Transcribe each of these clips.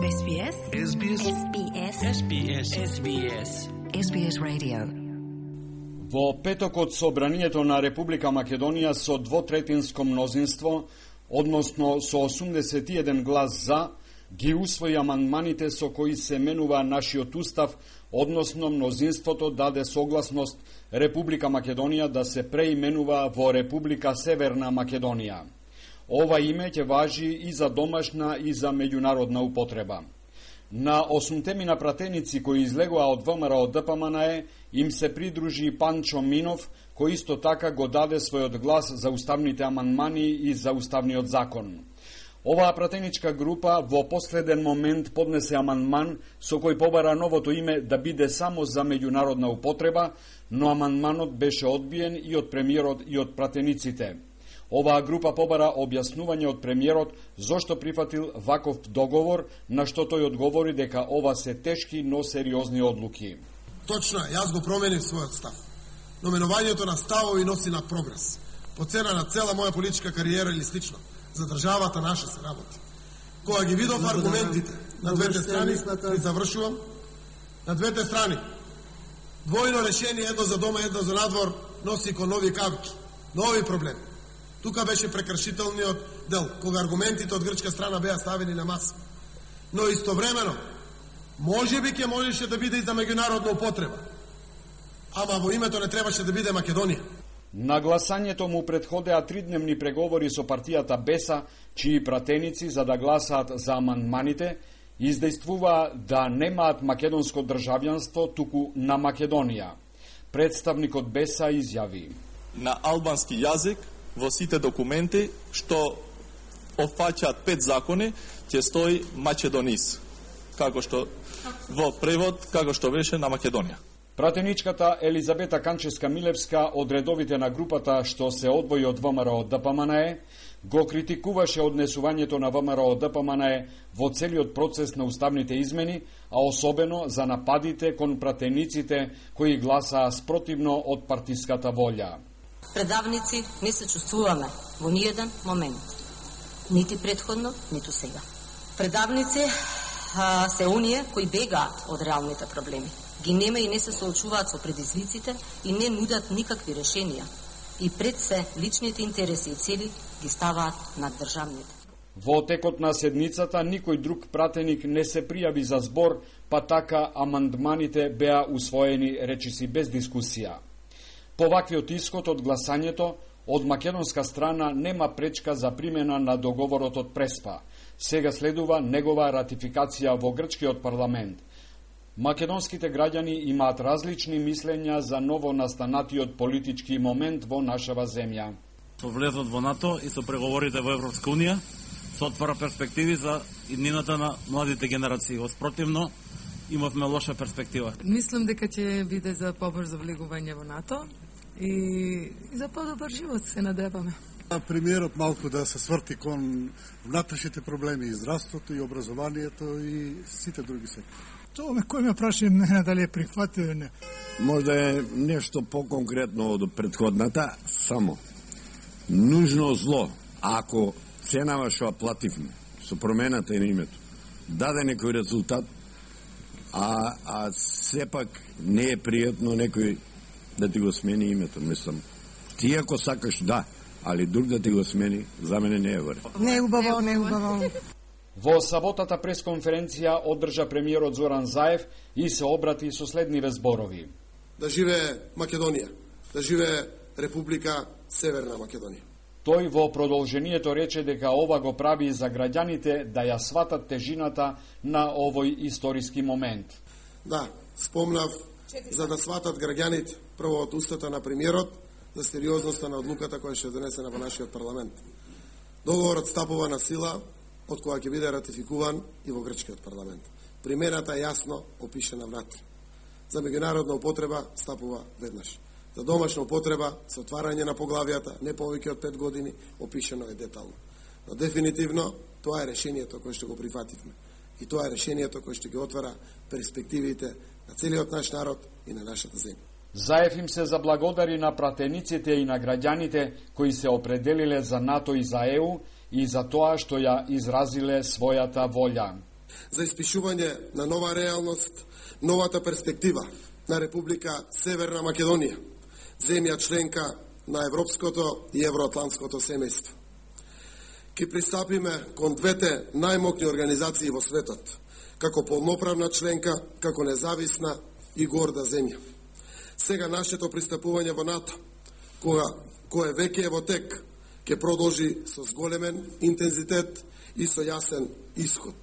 SBS. SBS. SBS. SBS. SBS. SBS Radio. Во петокот собранието на Република Македонија со двотретинско мнозинство, односно со 81 глас за, ги усвои амандманите со кои се менува нашиот устав, односно мнозинството даде согласност Република Македонија да се преименува во Република Северна Македонија. Ова име ќе важи и за домашна и за меѓународна употреба. На 8 пратеници кои излегоа од ВМРО ДПМНЕ им се придружи Панчо Минов, кој исто така го даде својот глас за уставните амандмани и за уставниот закон. Оваа пратеничка група во последен момент поднесе амандман со кој побара новото име да биде само за меѓународна употреба, но амандманот беше одбиен и од премиерот и од пратениците. Оваа група побара објаснување од премиерот зошто прифатил ваков договор, на што тој одговори дека ова се тешки, но сериозни одлуки. Точно, јас го променив својот став. Номинувањето на ставови носи на прогрес. По цена на цела моја политичка кариера или слично, за државата наша се работи. Кога ги видов аргументите на двете страни, и завршувам, на двете страни, двојно решение, едно за дома, едно за надвор, носи кон нови кавичи, нови проблеми. Тука беше прекршителниот дел, кога аргументите од грчка страна беа ставени на маса. Но истовремено, можеби ќе можеше да биде и за меѓународна употреба. Ама во името не требаше да биде Македонија. На гласањето му претходеа 3-дневни преговори со партијата БЕСА, чии пратеници за да гласаат за амандманите, издействуваа да немаат македонско државјанство, туку на Македонија. Представникот БЕСА изјави: на албански јазик во сите документи што опфаќаат 5 закони ќе стои Македонис, како што во превод како што беше на Македонија. Пратеничката Елизабета Канчевска-Милевска од редовите на групата што се одвои од ВМРО ДПМНЕ го критикуваше однесувањето на ВМРО ДПМНЕ во целиот процес на уставните измени, а особено за нападите кон пратениците кои гласаа спротивно од партиската волја. Предавници не се чувствуваме во ниеден момент, нити претходно, ниту сега. Предавници се оние кои бегаат од реалните проблеми, ги нема и не се соочуваат со предизвиците и не нудат никакви решенија. И пред се личните интереси и цели ги ставаат над државните. Во текот на седницата никој друг пратеник не се пријави за збор, па така амандманите беа усвоени речиси без дискусија. По ваквиот исход од гласањето, од македонска страна нема пречка за примена на договорот од Преспа. Сега следува негова ратификација во грчкиот парламент. Македонските граѓани имаат различни мислења за ново настанатиот политички момент во нашава земја. Со влезот во НАТО и со преговорите во Европска унија се отвара перспективи за иднината на младите генерации. Спротивно, имавме лоша перспектива. Мислам дека ќе биде за побрзо влегување во НАТО и за подобар живот, се надеваме. Премиерот малку да се сврти кон внатрешните проблеми и здравството и образованието и сите други сектори. Тоа кој ме праша мене дали е прихватил или не. Можда е нешто поконкретно од претходната, само нужно зло, ако ценава што плативме со промената на името, даде некој резултат, а сепак не е пријатно некој да ти го смени името, мислам. Ти ако сакаш, да, али друг да ти го смени, за мене не е варе. Не е убаво, не е убаво. Во саботата пресконференција одржа премиерот Зоран Заев и се обрати со следниве зборови. Да живее Македонија, да живее Република Северна Македонија. Тој во продолжението рече дека ова го прави за граѓаните да ја сватат тежината на овој историски момент. Да, спомнав за да сватат граѓаните прво од устата на премиерот за сериозноста на одлуката која ќе донесена во нашиот парламент. Договорот стапува на сила од која ќе биде ратификуван и во грчкиот парламент. Примената е јасно опишена внатре. За меѓународна употреба стапува веднаш. За домашна употреба со отварање на поглавијата не повеќе од 5 години опишено е детално. Но дефинитивно тоа е решението кое што го прифативме. И тоа е решението кое што ги отвара перспективите на целиот наш народ и на нашата земја. Заев им се заблагодари на пратениците и на граѓаните кои се определиле за НАТО и за ЕУ и за тоа што ја изразиле својата волја. за испишување на нова реалност, новата перспектива на Република Северна Македонија, земја членка на Европското и Евроатлантското семејство. Ке пристапиме кон двете најмокни организации во светот, како полноправна членка, како независна и горда земја. Сега нашето пристапување во НАТО, кое веќе е во тек, ќе продолжи со зголемен интензитет и со јасен исход.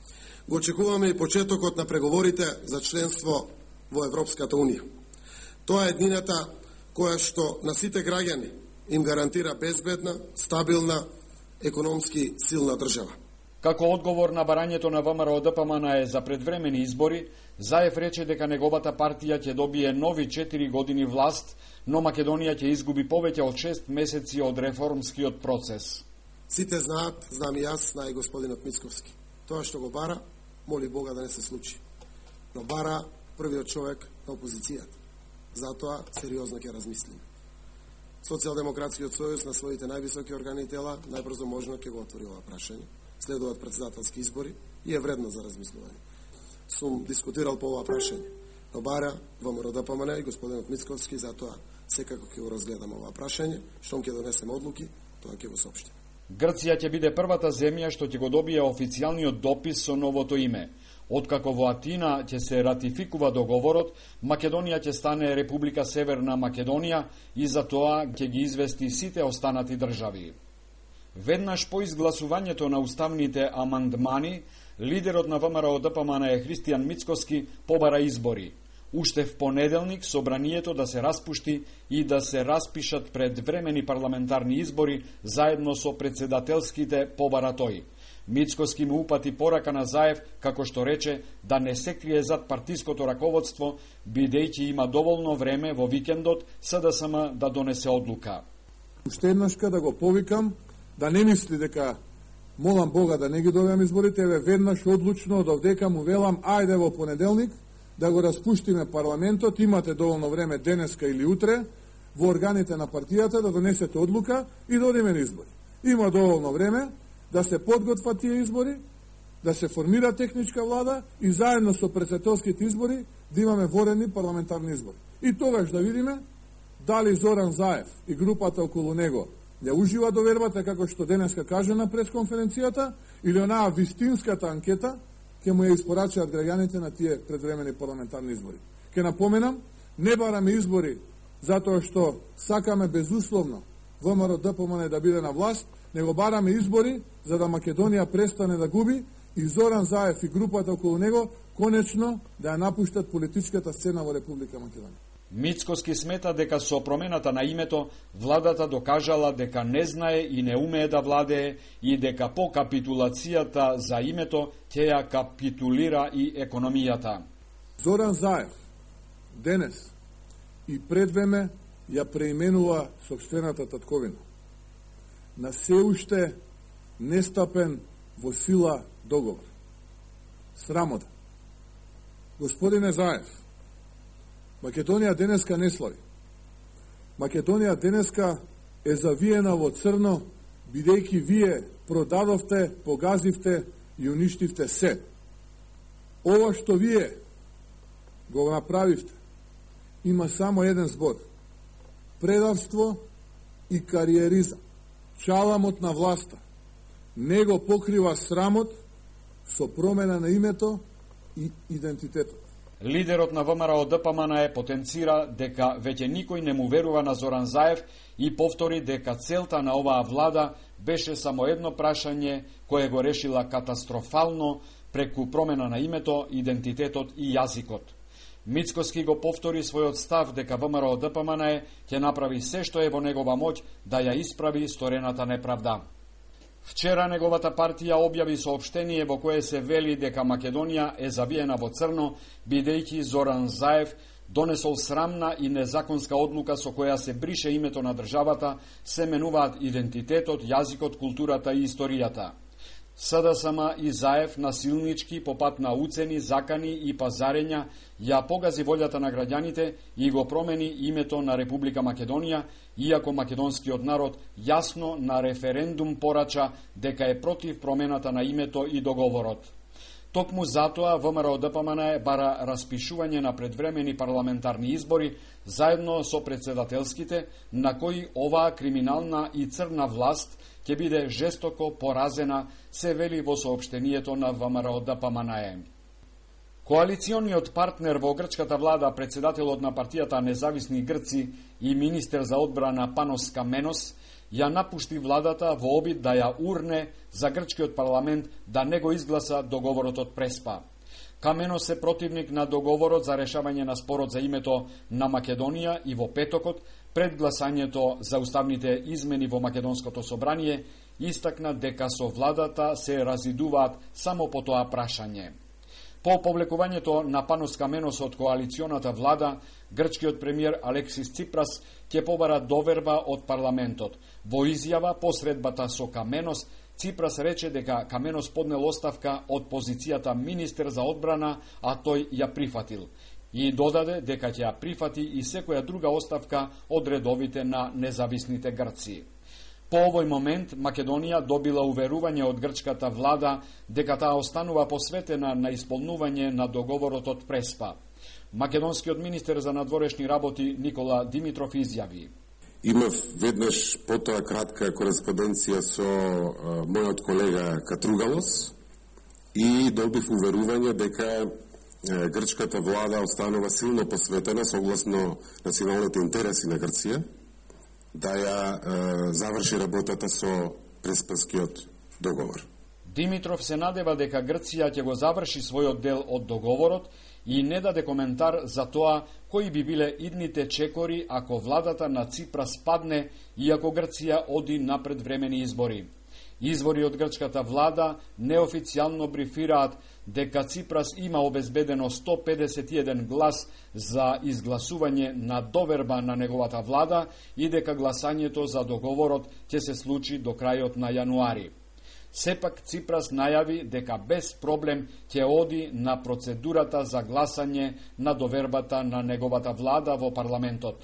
Го очекуваме и почетокот на преговорите за членство во Европската Унија. Тоа е еднината која што на сите граѓани им гарантира безбедна, стабилна, економски силна држава. Како одговор на барањето на ВМРО ДПМН за предвремени избори, Заев рече дека неговата партија ќе добие нови 4 години власт, но Македонија ќе изгуби повеќе од 6 месеци од реформскиот процес. Сите знаат, знам и јас, знае господинот Мицковски. Тоа што го бара, моли Бога да не се случи. Но бара првиот човек на опозицијата. Затоа сериозно ќе размислиме. Социјалдемократскиот сојуз на своите највисоки органи и тела најбрзо можно ќе го отвори ова прашање. Следуваат претседателски избори и е вредно за размислување. Сум дискутирал по ова прашање. Но бара ВМРО ДПМН и господинот Мицковски, затоа секако ќе го разгледаме ова прашање, штом ќе донесеме одлуки, тоа ќе го соопштиме. Грција ќе биде првата земја што ќе го добие официјалниот допис со новото име. Откако во Атина ќе се ратификува договорот, Македонија ќе стане Република Северна Македонија и за тоа ќе ги извести сите останати држави. Веднаш по изгласувањето на уставните амандмани, лидерот на ВМРО ДПМН Христијан Мицкоски побара избори. Уште в понеделник собранието да се распушти и да се распишат предвремени парламентарни избори заедно со председателските побара тој. Мицкоски му упати порака на Заев, како што рече, да не се крие зад партиското раководство, бидејќи има доволно време во викендот СДСМ да донесе одлука. Уште еднашка да го повикам, да не мисли дека молам Бога да не ги добиам изборите, еве веднаш одлучно од овдека му велам, ајде во понеделник да го распуштиме парламентот, имате доволно време денеска или утре во органите на партијата да донесете одлука и да одиме на избори. Има доволно време да се подготват тие избори, да се формира техничка влада и заедно со претседателските избори да имаме ворени парламентарни избори. И тогаш да видиме дали Зоран Заев и групата околу него не ужива довербата, како што денеска кажа на пресконференцијата, или онаа вистинската анкета ќе му ја испорачаат граѓаните на тие предвремени парламентарни избори. Ке напоменам, не бараме избори затоа што сакаме безусловно ВМРО ДПМН да биде на власт, него бараме избори за да Македонија престане да губи и Зоран Заев и групата околу него конечно да ја напуштат политичката сцена во Република Македонија. Мицкоски смета дека со промената на името владата докажала дека не знае и не умее да владее и дека по капитулацијата за името ќе ја капитулира и економијата. Зоран Заев денес и предвеме ја преименува сопствената татковина на се уште нестапен во сила договор. Срамота. Господине Заев, Македонија денеска не слави. Македонија денеска е завиена во црно, бидејќи вие продадовте, погазивте и уништивте се. Ова што вие го направивте, има само еден збор. Предавство и кариеризам. Чаламот на власта не го покрива срамот со промена на името и идентитетот. Лидерот на ВМРО ДПМН потенцира дека веќе никој не му верува на Зоран Заев и повтори дека целта на оваа влада беше само едно прашање кое го решила катастрофално преку промена на името, идентитетот и јазикот. Мицкоски го повтори својот став дека ВМРО ДПМН ќе направи се што е во негова моќ да ја исправи сторената неправда. Вчера неговата партија објави соопштение во кое се вели дека Македонија е завиена во црно, бидејќи Зоран Заев донесол срамна и незаконска одлука со која се брише името на државата, се менуваат идентитетот, јазикот, културата и историјата. СДСМ и Заев насилнички по пат на уцени, закани и пазарења ја погази волјата на граѓаните и го промени името на Република Македонија, иако македонскиот народ јасно на референдум порача дека е против промената на името и договорот. Токму затоа ВМРО-ДПМН бара распишување на предвремени парламентарни избори заедно со председателските, на кои оваа криминална и црна власт ќе биде жестоко поразена, се вели во соопштението на ВМРО-ДПМН. Коалициониот партнер во грчката влада, председателот на партијата Независни Грци и министер за одбрана Панос Каменос, ја напушти владата во обид да ја урне за грчкиот парламент да не го изгласа договорот од Преспа. Каменос е противник на договорот за решавање на спорот за името на Македонија и во петокот, пред гласањето за уставните измени во Македонското собрание, истакна дека со владата се разидуваат само по тоа прашање. По повлекувањето на Панос Каменос од коалиционата влада, грчкиот премиер Алексис Ципрас ќе побара доверба од парламентот. Во изјава по средбата со Каменос, Ципрас рече дека Каменос поднел оставка од позицијата министер за одбрана, а тој ја прифатил. И додаде дека ќе ја прифати и секоја друга оставка од редовите на независните Грци. По овој момент Македонија добила уверување од грчката влада дека таа останува посветена на исполнување на договорот од Преспа. Македонскиот министер за надворешни работи Никола Димитров изјави: Имав веднаш потоа кратка кореспонденција со мојот колега Катругалос и добив уверување дека грчката влада останува силно посветена согласно националните интереси на Грција да ја заврши работата со Преспанскиот договор. Димитров се надева дека Грција ќе го заврши својот дел од договорот и не даде коментар за тоа кои би биле идните чекори ако владата на Ципрас падне и ако Грција оди на предвремени избори. Извори од грчката влада неофицијално брифираат дека Ципрас има обезбедено 151 глас за изгласување на доверба на неговата влада и дека гласањето за договорот ќе се случи до крајот на јануари. Сепак Ципрас најави дека без проблем ќе оди на процедурата за гласање на довербата на неговата влада во парламентот.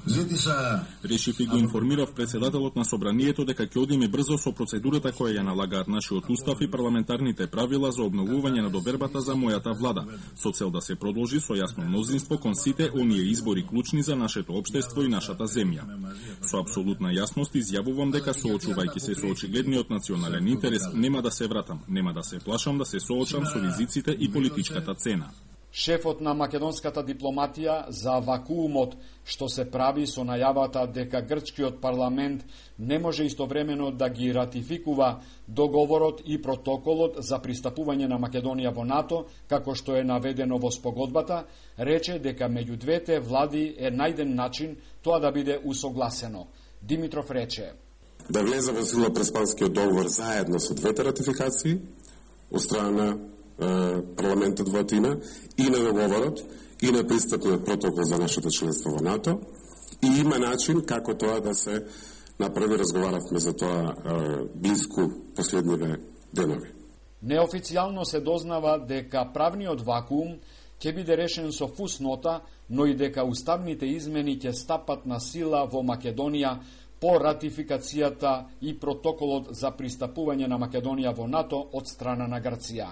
Решив и го информирав председателот на собранието дека ќе одиме брзо со процедурата која ја налагаат нашиот устав и парламентарните правила за обновување на довербата за мојата влада, со цел да се продолжи со јасно мнозинство кон сите оние избори клучни за нашето општество и нашата земја. Со апсолутна јасност изјавувам дека соочувајќи се со очигледниот национален интерес нема да се вратам, нема да се плашам да се соочам со ризиците и политичката цена. Шефот на македонската дипломатија за вакуумот што се прави со најавата дека грчкиот парламент не може истовремено да ги ратификува договорот и протоколот за пристапување на Македонија во НАТО, како што е наведено во спогодбата, рече дека меѓу двете влади е најден начин тоа да биде усогласено. Димитров рече: Да влезе во сила Преспанскиот договор заедно со двете ратификации од страна на парламентот во Атина и на договорот и на пристапниот протокол за нашето членство во НАТО, и има начин како тоа да се направи. Разговаравме за тоа близко последниве денови. Неофицијално се дознава дека правниот вакуум ќе биде решен со фуснота, но и дека уставните измени ќе стапат на сила во Македонија по ратификацијата и протоколот за пристапување на Македонија во НАТО од страна на Грција.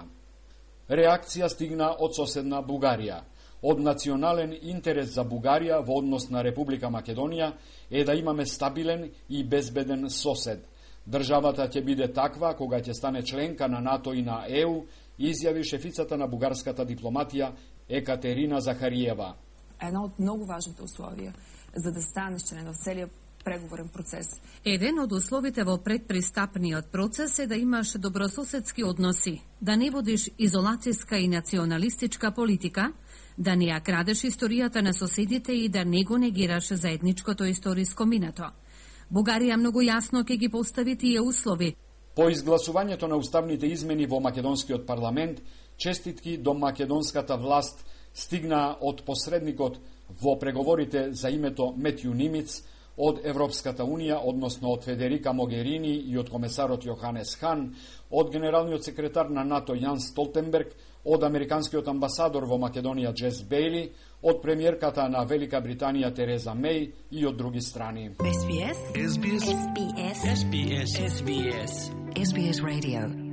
Реакција стигна од соседна Бугарија. Од национален интерес за Бугарија во однос на Република Македонија е да имаме стабилен и безбеден сосед. Државата ќе биде таква кога ќе стане членка на НАТО и на ЕУ, изјави шефицата на бугарската дипломатија Екатерина Захариева. Едно од многу важните условија за да станеш член во целиот преговорен процес. Еден од условите во предпристапниот процес е да имаш добрососедски односи, да не водиш изолацијска и националистичка политика, да не ја крадеш историјата на соседите и да не го негираш заедничкото историско минато. Бугарија многу јасно ќе ги постави тие услови. По изгласувањето на уставните измени во македонскиот парламент, честитки до македонската власт стигна од посредникот во преговорите за името Метју Нимиц, од Европската Унија, односно од Федерика Могерини и од комесарот Јоханес Хан, од генералниот секретар на НАТО Јан Столтенберг, од американскиот амбасадор во Македонија Джес Бейли, од премиерката на Велика Британија Тереза Меј и од други страни. SBS Radio